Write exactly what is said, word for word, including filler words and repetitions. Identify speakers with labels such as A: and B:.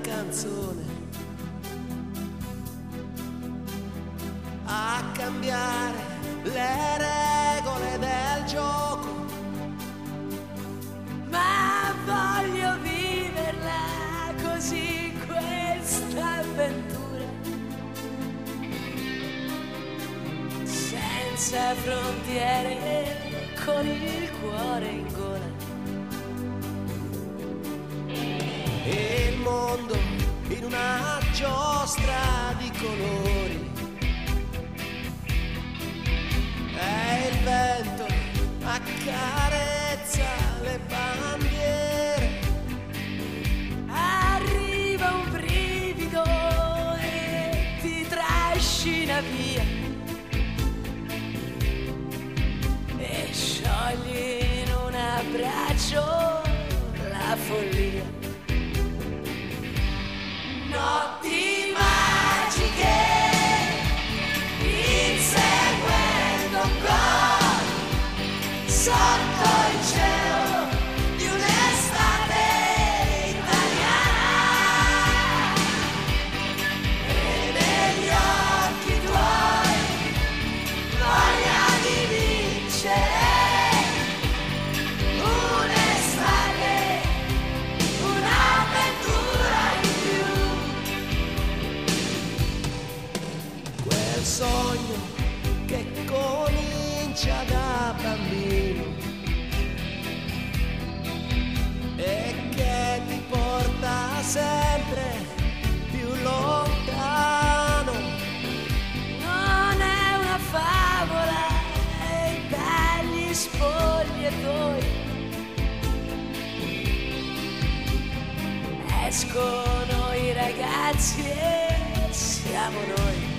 A: canzone, a cambiare le regole del gioco,
B: ma voglio viverla così questa avventura, senza frontiere, con il cuore in gola.
A: E il mondo in una giostra di colori, e il vento accarezza le bandiere.
B: Arriva un brivido e ti trascina via, e sciogli in un abbraccio la follia. Notti magiche, inseguendo un gol sotto il cielo di un'estate italiana, e negli occhi tuoi voglia di vincere. Un'estate, un'avventura in più.
A: Quel sogno che comincia da bambino e che ti porta sempre più lontano.
B: Non è una favola, è dagli spogliatoi escono i ragazzi e siamo noi.